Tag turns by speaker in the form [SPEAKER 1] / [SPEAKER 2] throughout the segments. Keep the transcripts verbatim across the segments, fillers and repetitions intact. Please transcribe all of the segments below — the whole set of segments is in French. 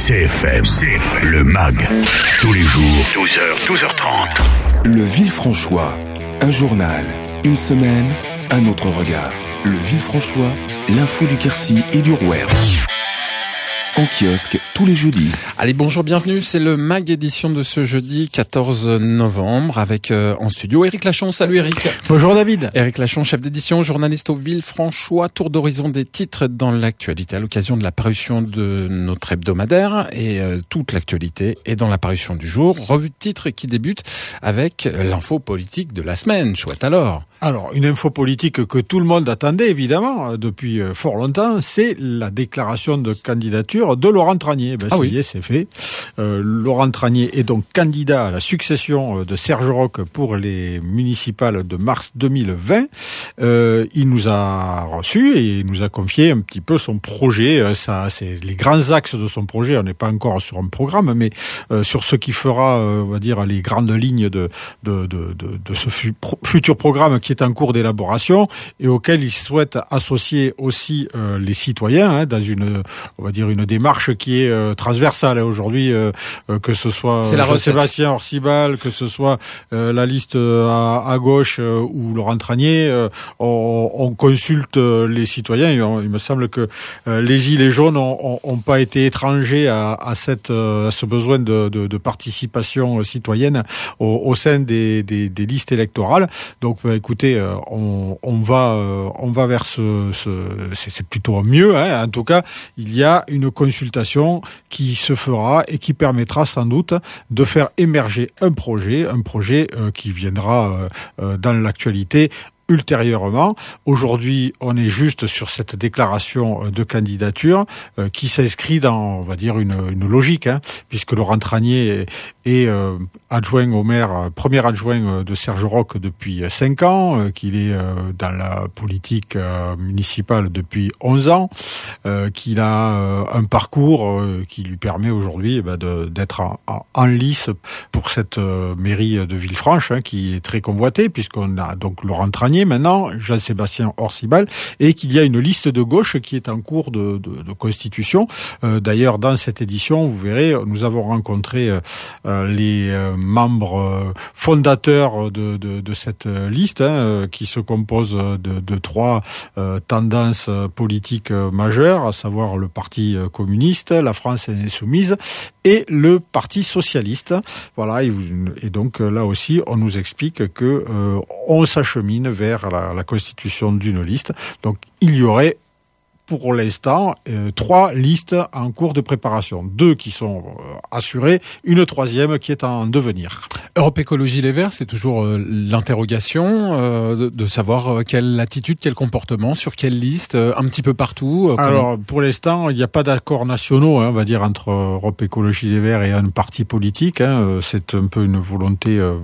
[SPEAKER 1] C F M, C F M, le M A G, tous les jours, douze heures, douze heures trente.
[SPEAKER 2] Le Villefranchois, un journal, une semaine, un autre regard. Le Villefranchois, l'info du Quercy et du Rouergue. En kiosque tous les jeudis.
[SPEAKER 3] Allez, bonjour, bienvenue. C'est le M A G édition de ce jeudi quatorze novembre avec euh, en studio Éric Lachon. Salut Éric.
[SPEAKER 4] Bonjour David.
[SPEAKER 3] Éric Lachon, chef d'édition, journaliste au Villefranchois. Tour d'horizon des titres dans l'actualité à l'occasion de la parution de notre hebdomadaire. Et euh, toute l'actualité est dans la parution du jour. Revue de titres qui débute avec l'info politique de la semaine. Chouette alors.
[SPEAKER 4] Alors, une info politique que tout le monde attendait, évidemment, depuis fort longtemps, c'est la déclaration de candidature de Laurent Tranier. Ben,
[SPEAKER 3] ah
[SPEAKER 4] ça
[SPEAKER 3] oui.
[SPEAKER 4] y est, c'est fait. Euh, Laurent Tranier est donc candidat à la succession de Serge Roch pour les municipales de mars deux mille vingt. Euh, il nous a reçus et il nous a confié un petit peu son projet. Ça, c'est les grands axes de son projet. On n'est pas encore sur un programme, mais euh, sur ce qui fera, euh, on va dire, les grandes lignes de, de, de, de, de ce fu- futur programme qui est en cours d'élaboration et auquel il souhaite associer aussi euh, les citoyens hein, dans une, on va dire, une démarche qui est euh, transversale. Aujourd'hui, euh, euh, que ce soit euh, Sébastien Orsibal, que ce soit euh, la liste euh, à, à gauche euh, ou Laurent Tranier, euh, on, on consulte euh, les citoyens. Et on, il me semble que euh, les gilets jaunes n'ont pas été étrangers à, à, cette, euh, à ce besoin de, de, de participation citoyenne au, au sein des, des, des listes électorales. Donc, bah, écoutez, on, on va, on va vers ce, ce c'est, c'est plutôt mieux. Hein. En tout cas, il y a une consultation qui se fera et qui permettra sans doute de faire émerger un projet, un projet euh, qui viendra euh, dans l'actualité ultérieurement. Aujourd'hui, on est juste sur cette déclaration de candidature euh, qui s'inscrit dans, on va dire, une, une logique, hein, puisque Laurent Tranier est, est euh, adjoint au maire, euh, premier adjoint de Serge Roch depuis cinq ans, euh, qu'il est euh, dans la politique euh, municipale depuis onze ans, euh, qu'il a euh, un parcours euh, qui lui permet aujourd'hui eh ben, de, d'être en, en, en lice pour cette euh, mairie de Villefranche, hein, qui est très convoitée, puisqu'on a donc Laurent Tranier maintenant, Jean-Sébastien Orsibal, et qu'il y a une liste de gauche qui est en cours de, de, de constitution. Euh, d'ailleurs, dans cette édition, vous verrez, nous avons rencontré euh, les euh, membres fondateurs de, de, de cette liste, hein, qui se compose de, de trois euh, tendances politiques majeures, à savoir le Parti communiste, la France insoumise et le Parti socialiste. Voilà, et, vous, et donc là aussi, on nous explique que euh, on s'achemine vers La, la constitution d'une liste. Donc, il y aurait pour l'instant euh, trois listes en cours de préparation. Deux qui sont euh, assurées, une troisième qui est en devenir.
[SPEAKER 3] Europe Écologie Les Verts, c'est toujours euh, l'interrogation euh, de, de savoir euh, quelle attitude, quel comportement, sur quelle liste, euh, un petit peu partout. Euh,
[SPEAKER 4] Alors, comment... pour l'instant, il n'y a pas d'accords nationaux, hein, on va dire, entre Europe Écologie Les Verts et un parti politique. Hein. C'est un peu une volonté euh,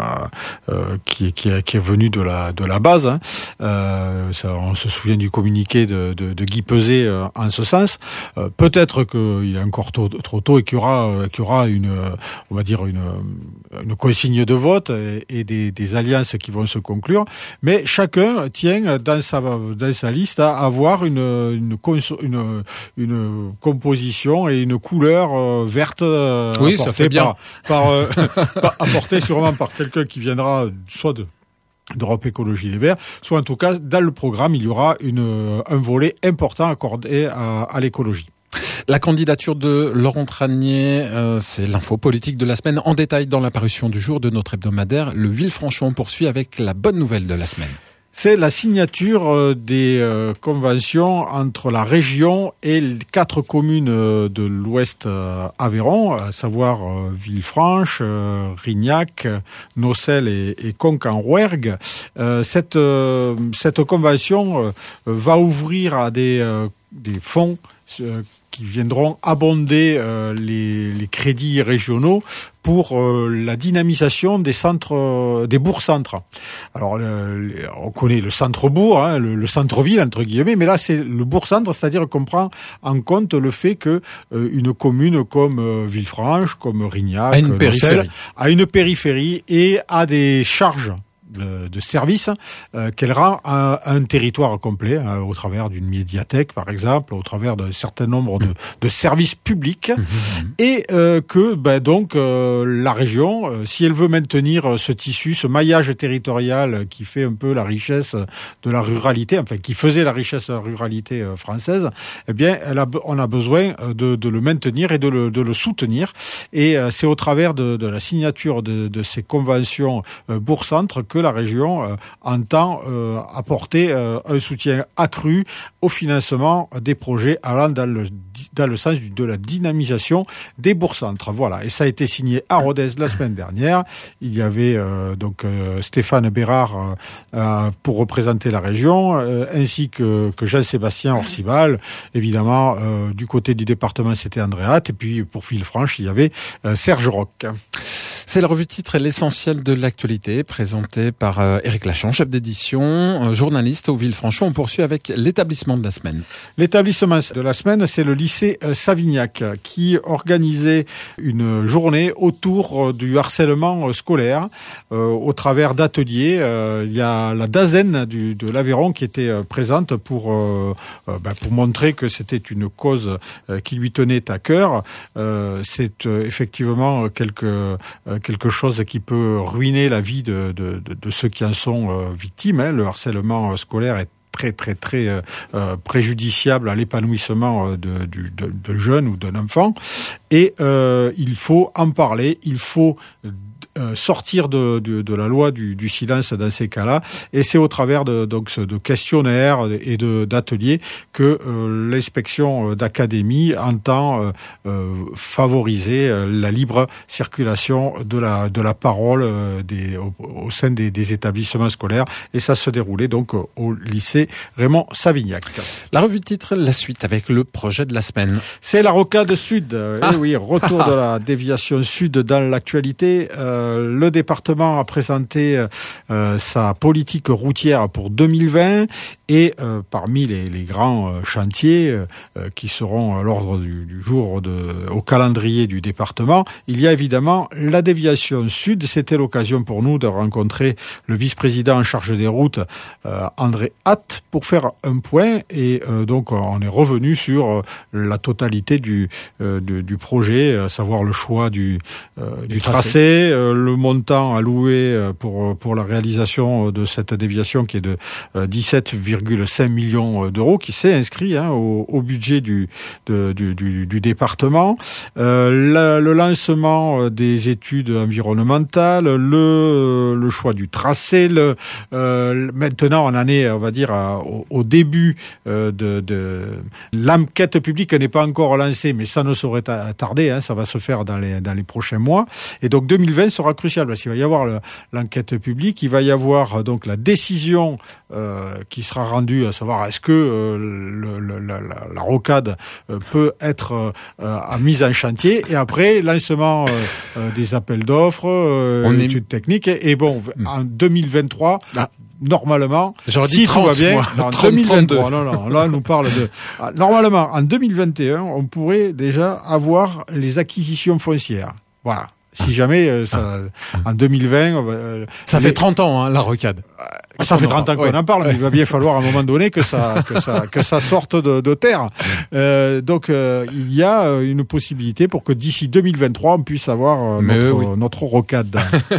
[SPEAKER 4] euh, qui, qui, est, qui est venue de la, de la base. Hein. Euh, ça, on se souvient du communiqué de, de, de Guy Peset euh, en ce sens. Euh, peut-être qu'il est encore tôt, trop tôt et qu'il y aura, euh, qu'il y aura une, euh, on va dire une, une consigne de vote et, et des, des alliances qui vont se conclure. Mais chacun tient dans sa, dans sa liste à avoir une, une, une, une composition et une couleur euh, verte euh,
[SPEAKER 3] oui, ça fait bien.
[SPEAKER 4] par, par, euh, par apportée sûrement par quelqu'un qui viendra soit de d'Europe Écologie Les Verts, soit en tout cas, dans le programme, il y aura une, un volet important accordé à, à l'écologie.
[SPEAKER 3] La candidature de Laurent Tranier, euh, c'est l'info politique de la semaine en détail dans la parution du jour de notre hebdomadaire. Le Villefranchois, on poursuit avec la bonne nouvelle de la semaine.
[SPEAKER 4] C'est la signature des euh, conventions entre la région et les quatre communes de l'Ouest euh, Aveyron, à savoir euh, Villefranche, euh, Rignac, Nocelle et, et Conques-en-Rouergue. Euh, cette, euh, cette convention euh, va ouvrir à des, euh, des fonds euh, qui viendront abonder euh, les, les crédits régionaux pour euh, la dynamisation des centres, euh, des bourgs-centres. Alors, euh, on connaît le centre-bourg, hein, le, le centre-ville entre guillemets, mais là c'est le bourg-centre, c'est-à-dire qu'on prend en compte le fait que euh, une commune comme euh, Villefranche, comme Rignac,
[SPEAKER 3] a une périphérie,
[SPEAKER 4] a une périphérie et a des charges de, de services euh, qu'elle rend à, à un territoire complet, hein, au travers d'une médiathèque par exemple, au travers d'un certain nombre de, de services publics, mmh. et euh, que ben, donc euh, la région, euh, si elle veut maintenir ce tissu, ce maillage territorial qui fait un peu la richesse de la ruralité, enfin qui faisait la richesse de la ruralité euh, française, eh bien elle a, on a besoin de, de le maintenir et de le, de le soutenir, et euh, c'est au travers de, de la signature de, de ces conventions euh, bourg-centre que la région euh, entend euh, apporter euh, un soutien accru au financement des projets allant dans le, dans le sens de la dynamisation des bourg-centres. Voilà, et ça a été signé à Rodez la semaine dernière. Il y avait euh, donc euh, Stéphane Bérard euh, pour représenter la région, euh, ainsi que, que Jean-Sébastien Orcival. Évidemment, euh, du côté du département, c'était Andréat, et puis pour Villefranche, il y avait euh, Serge Roch.
[SPEAKER 3] C'est la revue titre et l'essentiel de l'actualité, présentée par euh, Éric Lachon, chef d'édition, euh, journaliste au Villefranchon. On poursuit avec l'établissement de la semaine.
[SPEAKER 4] L'établissement de la semaine, c'est le lycée euh, Savignac, qui organisait une journée autour du harcèlement scolaire, euh, au travers d'ateliers. Euh, il y a la Dazen du, de l'Aveyron qui était euh, présente pour, euh, euh, bah, pour montrer que c'était une cause euh, qui lui tenait à cœur. Euh, c'est euh, effectivement quelque... Euh, quelque chose qui peut ruiner la vie de, de, de, de ceux qui en sont euh, victimes. Hein. Le harcèlement scolaire est très très très euh, préjudiciable à l'épanouissement de, du, de, de jeunes ou d'un enfant. Et euh, il faut en parler, il faut Euh, sortir de, de, de la loi du, du silence dans ces cas-là, et c'est au travers de, donc, de questionnaires et de, d'ateliers que euh, l'inspection d'académie entend euh, euh, favoriser euh, la libre circulation de la, de la parole euh, des, au, au sein des, des établissements scolaires, et ça se déroulait donc au lycée Raymond Savignac.
[SPEAKER 3] La revue de titre, la suite avec le projet de la semaine.
[SPEAKER 4] C'est la rocade sud,
[SPEAKER 3] ah.
[SPEAKER 4] eh oui, retour de la déviation sud dans l'actualité. Euh, Le département a présenté euh, sa politique routière pour deux mille vingt, et euh, parmi les, les grands euh, chantiers euh, qui seront à l'ordre du, du jour de, au calendrier du département, il y a évidemment la déviation sud. C'était l'occasion pour nous de rencontrer le vice-président en charge des routes, euh, André Hatt, pour faire un point, et euh, donc on est revenu sur la totalité du, euh, du, du projet, à savoir le choix du, euh, du, du tracé, tracé euh, le montant alloué pour, pour la réalisation de cette déviation qui est de dix-sept virgule cinq millions d'euros, qui s'est inscrit hein, au, au budget du, de, du, du, du département. Euh, la, le lancement des études environnementales, le, le choix du tracé. Le, euh, maintenant, on en est, on va dire, au, au début euh, de, de... L'enquête publique n'est pas encore lancée, mais ça ne saurait tarder. Hein, ça va se faire dans les, dans les prochains mois. Et donc deux mille vingt sera crucial parce qu'il va y avoir le, l'enquête publique, il va y avoir donc la décision euh, qui sera rendue, à savoir est-ce que euh, le, le, la, la, la rocade euh, peut être euh, mise en chantier, et après lancement euh, euh, des appels d'offres, euh, études est... techniques, et, et bon, mmh. en deux mille vingt-trois... Ah. Normalement,
[SPEAKER 3] J'aurais
[SPEAKER 4] si
[SPEAKER 3] dit trente,
[SPEAKER 4] tout va bien,
[SPEAKER 3] moi.
[SPEAKER 4] en deux mille vingt-trois, non, non, là, on nous parle de, normalement, en deux mille vingt et un, on pourrait déjà avoir les acquisitions foncières. Voilà. Si jamais, euh, ça, en deux mille vingt... Euh,
[SPEAKER 3] ça
[SPEAKER 4] les...
[SPEAKER 3] fait trente ans, hein, la rocade.
[SPEAKER 4] Euh, ça fait trente ans qu'on oui. en parle, mais il va bien falloir à un moment donné que ça, que ça, que ça sorte de, de terre. Euh, donc, euh, il y a une possibilité pour que d'ici deux mille vingt-trois, on puisse avoir euh, notre, oui. notre rocade.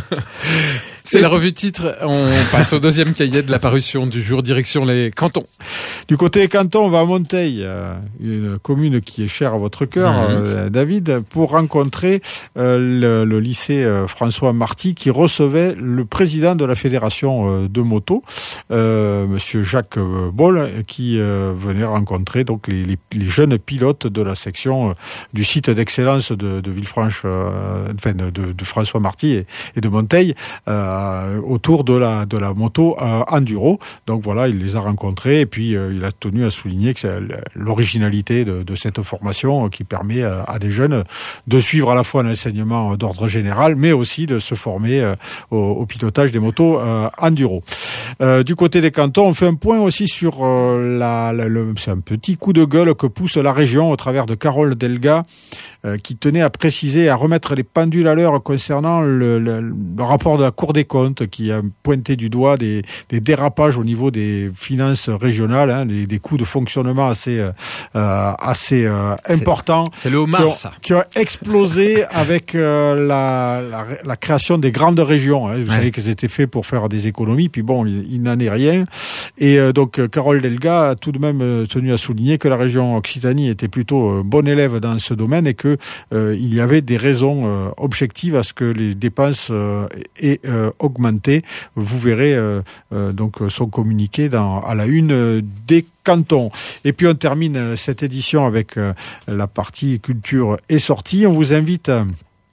[SPEAKER 3] C'est Et... la revue titre. On passe au deuxième cahier de la parution du jour, direction les cantons.
[SPEAKER 4] Du côté des cantons, on va à Monteil, une commune qui est chère à votre cœur, mmh. euh, David, pour rencontrer euh, le, le lycée euh, François Marty, qui recevait le président de la fédération euh, de moto, euh, monsieur Jacques Boll, qui euh, venait rencontrer donc les, les, les jeunes pilotes de la section euh, du site d'excellence de, de Villefranche, euh, enfin de, de François Marty et, et de Monteil, euh, autour de la de la moto euh, enduro. Donc voilà, il les a rencontrés, et puis euh, il a tenu à souligner que c'est l'originalité de, de cette formation qui permet euh, à des jeunes de suivre à la fois un enseignement d'ordre général, mais aussi de se former euh, au, au pilotage des motos euh, enduro. Euh, du côté des cantons, on fait un point aussi sur euh, la, la, le, c'est un petit coup de gueule que pousse la région au travers de Carole Delga, euh, qui tenait à préciser, à remettre les pendules à l'heure concernant le, le, le rapport de la Cour des comptes qui a pointé du doigt des, des dérapages au niveau des finances régionales, hein, des, des coûts de fonctionnement assez, euh, assez euh, importants.
[SPEAKER 3] C'est, c'est le homard,
[SPEAKER 4] qui ont,
[SPEAKER 3] ça.
[SPEAKER 4] Qui ont explosé avec euh, la, la, la création des grandes régions. Hein. Vous ouais. savez que c'était fait pour faire des économies, puis bon, il, il n'en est rien. Et euh, donc, Carole Delga a tout de même tenu à souligner que la région Occitanie était plutôt euh, bon élève dans ce domaine et que euh, il y avait des raisons euh, objectives à ce que les dépenses euh, aient euh, augmenté. Vous verrez euh, euh, donc son communiqué dans, à la une euh, des cantons. Et puis on termine cette édition avec euh, la partie culture et sortie. On vous invite à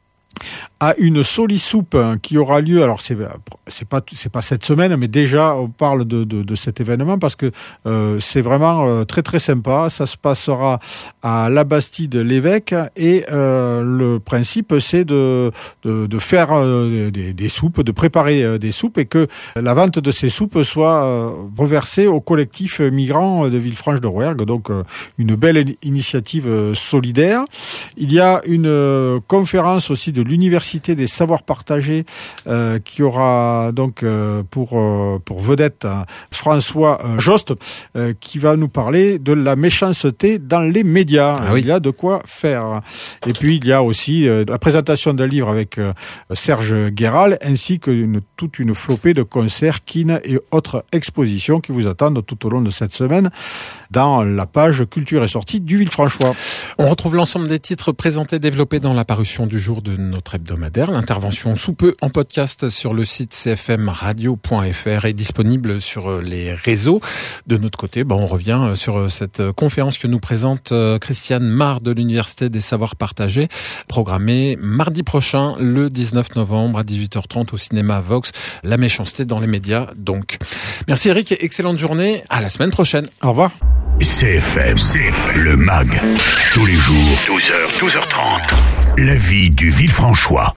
[SPEAKER 4] à une solisoupe qui aura lieu, alors c'est c'est pas c'est pas cette semaine, mais déjà on parle de de, de cet événement parce que euh, c'est vraiment euh, très très sympa. Ça se passera à la Bastide-l'Évêque et euh, le principe c'est de de, de faire euh, des, des soupes, de préparer euh, des soupes et que la vente de ces soupes soit euh, reversée au collectif migrant de Villefranche-de-Rouergue. Donc euh, une belle initiative euh, solidaire. Il y a une euh, conférence aussi de l'Université des savoirs partagés euh, qui aura donc euh, pour euh, pour vedette hein, François euh, Jost euh, qui va nous parler de la méchanceté dans les médias. Ah oui. Il y a de quoi faire. Et puis il y a aussi euh, la présentation d'un livre avec euh, Serge Guéral ainsi que une, toute une flopée de concerts, kines et autres expositions qui vous attendent tout au long de cette semaine dans la page Culture et sortie du Villefranchois.
[SPEAKER 3] On retrouve l'ensemble des titres présentés, développés dans la parution du jour de notre hebdomadaire. L'intervention sous peu en podcast sur le site c f m radio point f r est disponible sur les réseaux. De notre côté, ben on revient sur cette conférence que nous présente Christiane Marr de l'Université des Savoirs Partagés, programmée mardi prochain, le dix-neuf novembre à dix-huit heures trente au cinéma Vox. La méchanceté dans les médias, donc. Merci Eric et excellente journée. À la semaine prochaine.
[SPEAKER 4] Au revoir.
[SPEAKER 1] C F M, C F M, le MAG, tous les jours, douze heures, douze heures trente. La vie du Villefranchois.